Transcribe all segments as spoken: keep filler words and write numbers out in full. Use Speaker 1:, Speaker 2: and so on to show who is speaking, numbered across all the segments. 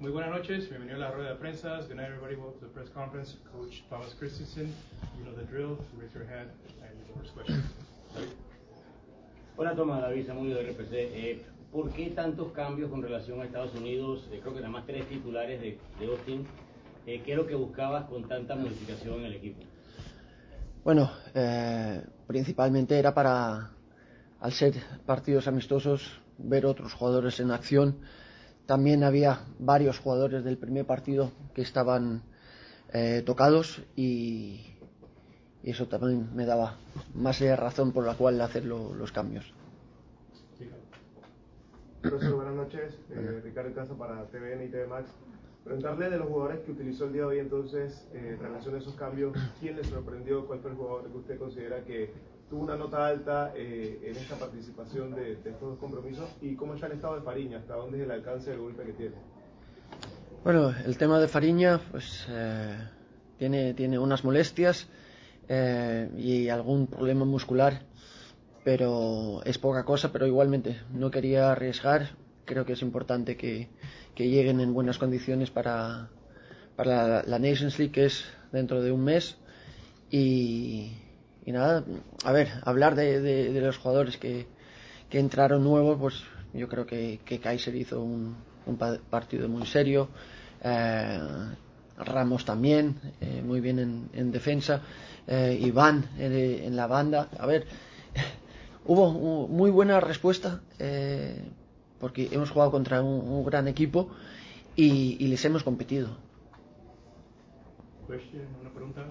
Speaker 1: Muy buenas noches, bienvenido a la rueda de prensa. Good night everybody, welcome to the press conference. Coach Thomas Christensen, you know the drill, raise your hand and the first question.
Speaker 2: Hola Tomás, David Zamudio de R P C. Eh, ¿Por qué tantos cambios con relación a Estados Unidos? Eh, creo que nada más tres titulares de, de Austin. Eh, ¿Qué es lo que buscabas con tanta modificación en el equipo?
Speaker 3: Bueno, eh, principalmente era para, al ser partidos amistosos, ver otros jugadores en acción. También había varios jugadores del primer partido que estaban eh, tocados y, y eso también me daba más razón por la cual hacer lo, los cambios.
Speaker 4: Profesor, buenas noches. Eh, Ricardo Casa para T V N y T V Max. Preguntarle de los jugadores que utilizó el día de hoy, entonces, eh, en relación a esos cambios, ¿quién le sorprendió? ¿Cuál fue el jugador que usted considera que tuvo una nota alta eh, en esta participación de, de estos dos compromisos? ¿Y cómo está el estado de Fariña? ¿Hasta dónde es el alcance del golpe que tiene?
Speaker 3: Bueno, el tema de Fariña, pues eh, tiene, tiene unas molestias eh, y algún problema muscular, pero es poca cosa, pero igualmente no quería arriesgar. Creo que es importante que, que lleguen en buenas condiciones para, para la, la Nations League, que es dentro de un mes. Y, y nada, a ver, hablar de, de, de los jugadores que, que entraron nuevos, pues yo creo que, que Kaiser hizo un, un partido muy serio. Eh, Ramos también, eh, muy bien en, en defensa. Eh, Iván en, en la banda. A ver, hubo muy buena respuesta. Eh, porque hemos jugado contra un, un gran equipo y, y les hemos competido.
Speaker 1: Question, una pregunta.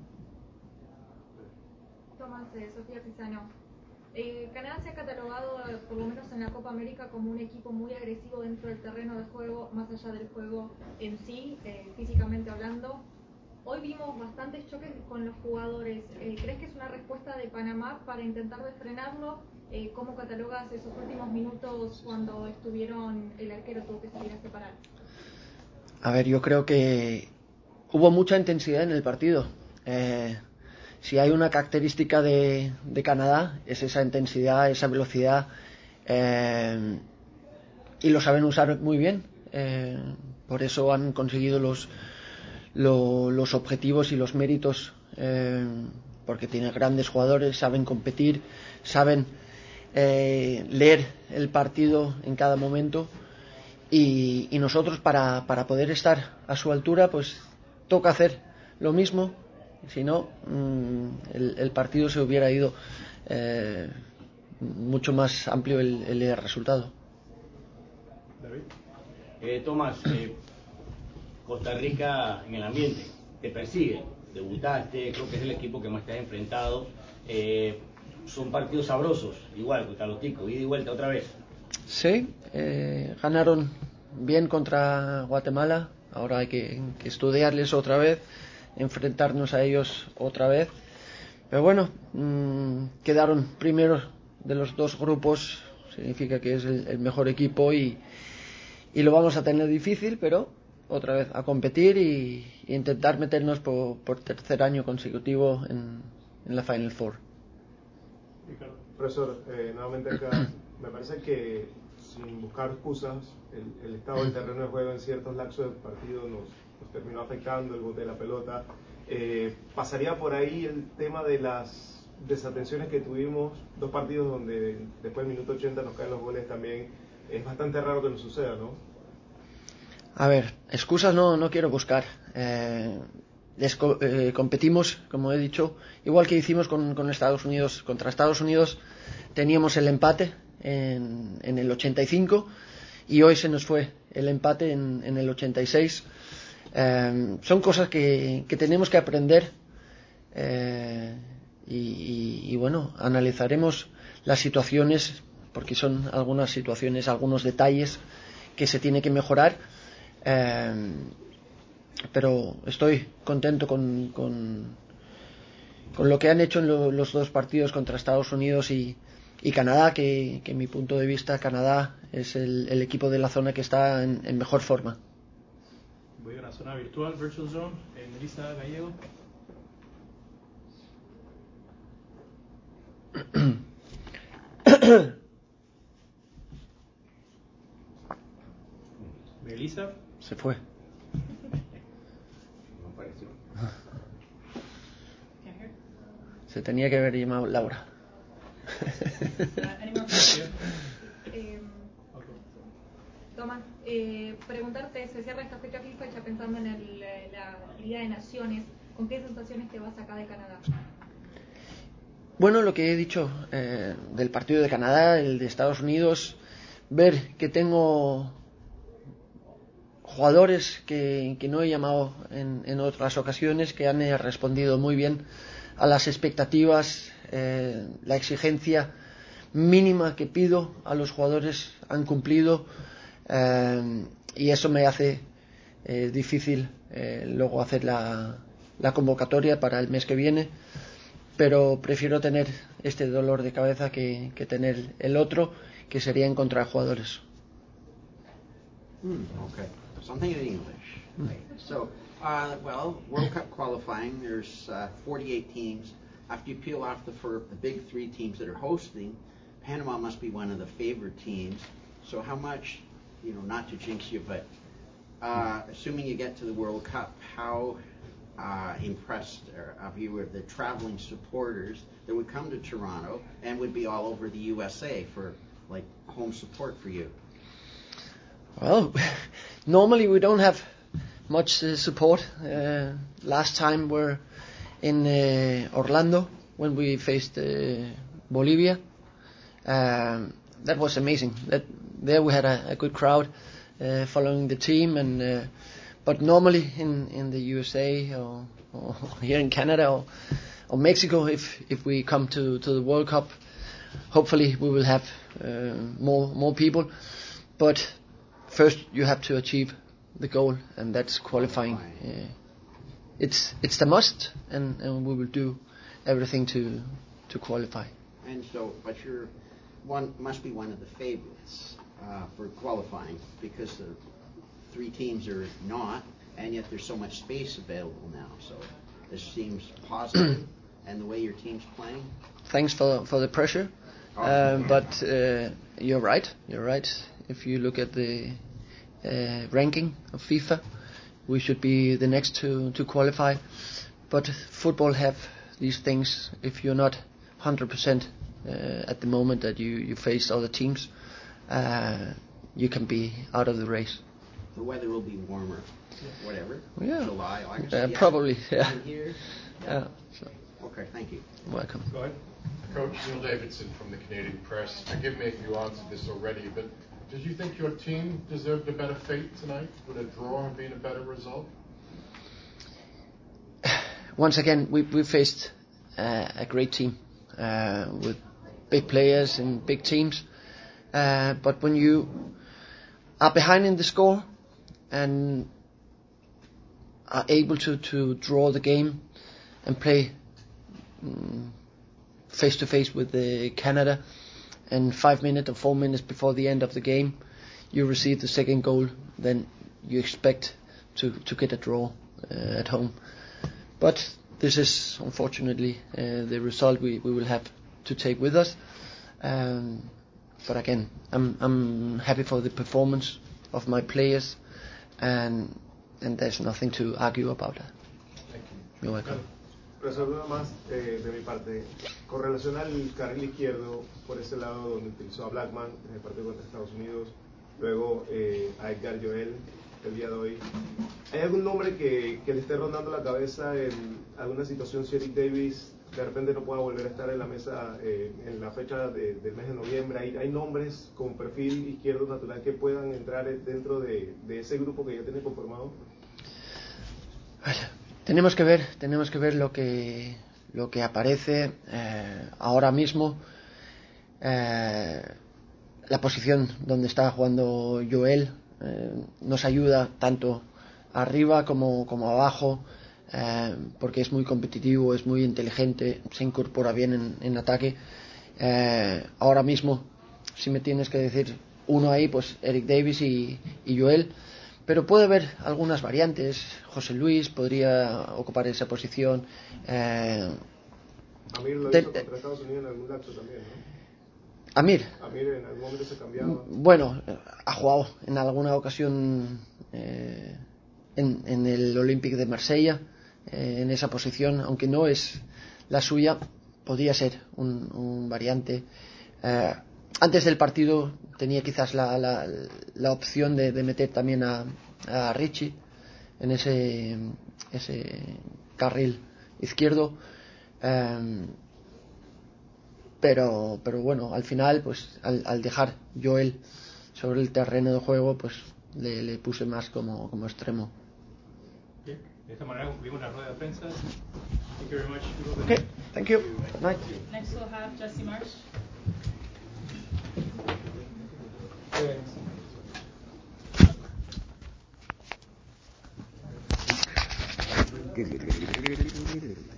Speaker 5: Tomás, eh, Sofía Pisano. Eh, Canadá se ha catalogado, por lo menos en la Copa América, como un equipo muy agresivo dentro del terreno de juego, más allá del juego en sí, eh, físicamente hablando. Hoy vimos bastantes choques con los jugadores. Eh, ¿Crees que es una respuesta de Panamá para intentar de frenarlo? Eh, ¿Cómo catalogas esos últimos minutos cuando estuvieron, el arquero tuvo que salir a separar?
Speaker 3: A ver, yo creo que hubo mucha intensidad en el partido. Eh, si hay una característica de, de Canadá, es esa intensidad, esa velocidad, eh, y lo saben usar muy bien. Eh, por eso han conseguido los, lo, los objetivos y los méritos, eh, porque tienen grandes jugadores, saben competir, saben eh, leer el partido en cada momento. Y, y nosotros para, para poder estar a su altura, pues toca hacer lo mismo. Si no, mmm, el, el partido se hubiera ido eh, mucho más amplio el, el resultado.
Speaker 1: David.
Speaker 2: Eh, Tomás, eh, Costa Rica en el ambiente, te persigue, debutaste, creo que es el equipo que más te has enfrentado. Eh, son partidos sabrosos, igual contra los ticos, ida y vuelta otra vez.
Speaker 3: Sí, eh, ganaron bien contra Guatemala. Ahora hay que, que estudiarles otra vez, enfrentarnos a ellos otra vez. Pero bueno, mmm, quedaron primeros de los dos grupos, significa que es el, el mejor equipo y, y lo vamos a tener difícil, pero otra vez a competir y, y intentar meternos por, por tercer año consecutivo en, en la Final Four.
Speaker 4: Profesor, eh, nuevamente acá, me parece que sin buscar excusas, el, el estado del terreno de juego en ciertos lapsos del partido nos, nos terminó afectando, el bote de la pelota. Eh, ¿Pasaría por ahí el tema de las desatenciones que tuvimos, dos partidos donde después del minuto ochenta nos caen los goles también? Es bastante raro que nos suceda, ¿no?
Speaker 3: A ver, excusas no, no quiero buscar. Eh, les, eh, competimos, como he dicho, igual que hicimos con, con Estados Unidos. Contra Estados Unidos teníamos el empate en, en el ochenta y cinco y hoy se nos fue el empate en, en el ochenta y seis. Eh, son cosas que, que tenemos que aprender eh, y, y, y bueno, analizaremos las situaciones porque son algunas situaciones, algunos detalles que se tiene que mejorar. Eh, pero estoy contento con, con, con lo que han hecho en lo, los dos partidos contra Estados Unidos y, y Canadá, que, que en mi punto de vista Canadá es el, el equipo de la zona que está en, en mejor forma.
Speaker 1: Voy a la zona virtual, Virtual Zone, eh, Melissa Gallego. Melissa,
Speaker 3: se fue.
Speaker 2: No apareció.
Speaker 3: Se tenía que haber llamado Laura.
Speaker 5: eh, Tomás, eh, preguntarte, se cierra esta fecha FIFA ya pensando en el, la Liga de Naciones, ¿con qué sensaciones te vas acá de Canadá?
Speaker 3: Bueno, lo que he dicho eh, del partido de Canadá, el de Estados Unidos, ver que tengo jugadores que, que no he llamado en, en otras ocasiones, que han eh, respondido muy bien a las expectativas, eh, la exigencia mínima que pido a los jugadores han cumplido, eh, y eso me hace eh, difícil eh, luego hacer la, la convocatoria para el mes que viene, pero prefiero tener este dolor de cabeza que, que tener el otro, que sería encontrar jugadores.
Speaker 6: Mm, okay. Something in English. Right. So, uh, well, World Cup qualifying, there's uh, forty-eight teams. After you peel off the, for the big three teams that are hosting, Panama must be one of the favored teams. So how much, you know, not to jinx you, but uh, assuming you get to the World Cup, how uh, impressed are you with the traveling supporters that would come to Toronto and would be all over the U S A for, like, home support for you?
Speaker 3: Well, normally we don't have much uh, support. Uh, last time we're in uh, Orlando when we faced uh, Bolivia. Um, that was amazing. That there we had a, a good crowd uh, following the team, and uh, but normally in, in the U S A or, or here in Canada or, or Mexico, if if we come to, to the World Cup, hopefully we will have uh, more more people. But first, you have to achieve the goal, and that's qualifying. Uh, it's it's the must, and, and we will do everything to to qualify.
Speaker 6: And so, but you're one must be one of the favorites uh, for qualifying, because the three teams are not, and yet there's so much space available now. So this seems positive, and the way your team's playing.
Speaker 3: Thanks for for the pressure, uh, but uh, you're right. You're right. If you look at the uh, ranking of FIFA, we should be the next to, to qualify. But football have these things. If you're not one hundred percent uh, at the moment that you, you face other teams, uh, you can be out of the race.
Speaker 6: The weather will be warmer, whatever,
Speaker 3: yeah.
Speaker 6: July, August.
Speaker 3: Uh,
Speaker 6: yeah.
Speaker 3: probably, yeah.
Speaker 6: Here.
Speaker 3: Yeah. yeah so.
Speaker 6: Okay, thank you.
Speaker 3: Welcome.
Speaker 1: Go ahead.
Speaker 7: Coach Neil Davidson from the Canadian Press. Forgive me if you answered this already, but did you think your team deserved a better fate tonight? Would a draw have been a better result?
Speaker 3: Once again, we we faced uh, a great team uh, with big players and big teams. Uh, but when you are behind in the score and are able to, to draw the game and play um, face to face with the Canada, and five minutes or four minutes before the end of the game, you receive the second goal, then you expect to, to get a draw uh, at home. But this is unfortunately uh, the result we, we will have to take with us. Um, but again, I'm I'm happy for the performance of my players, and and there's nothing to argue about that.
Speaker 1: Thank you.
Speaker 3: You're welcome.
Speaker 4: Profesor, nada más eh, de mi parte, con relación al carril izquierdo, por ese lado donde utilizó a Blackman en el partido contra Estados Unidos, luego eh, a Edgar Joel el día de hoy, ¿hay algún nombre que, que le esté rondando la cabeza en alguna situación si Eric Davis de repente no pueda volver a estar en la mesa eh, en la fecha de, del mes de noviembre? ¿Hay, ¿Hay nombres con perfil izquierdo natural que puedan entrar dentro de, de ese grupo que ya tiene conformado?
Speaker 3: Tenemos que ver, tenemos que ver lo que lo que aparece eh, ahora mismo. Eh, la posición donde está jugando Joel eh, nos ayuda tanto arriba como, como abajo, eh, porque es muy competitivo, es muy inteligente, se incorpora bien en, en ataque. Eh, ahora mismo, si me tienes que decir uno ahí, pues Eric Davis y, y Joel. Pero puede haber algunas variantes. José Luis podría ocupar esa posición. Eh,
Speaker 4: Amir lo
Speaker 3: te,
Speaker 4: hizo contra Estados Unidos en algún lapso también, ¿no?
Speaker 3: Amir.
Speaker 4: Amir en algún momento se cambiaba.
Speaker 3: Bueno, ha jugado en alguna ocasión eh, en, en el Olympique de Marsella, eh, en esa posición, aunque no es la suya, podría ser un, un variante. Eh, antes del partido tenía quizás la, la, la opción de, de meter también a, a Richie en ese, ese carril izquierdo, eh, pero, pero bueno, al final, pues al, al dejar Joel sobre el terreno de juego, pues le, le puse más como, como extremo.
Speaker 1: Bien. De esta manera concluimos la rueda de prensa. Thank you very much.
Speaker 3: Okay, thank you. Good night.
Speaker 8: Next we'll have Jesse Marsh.
Speaker 3: Good.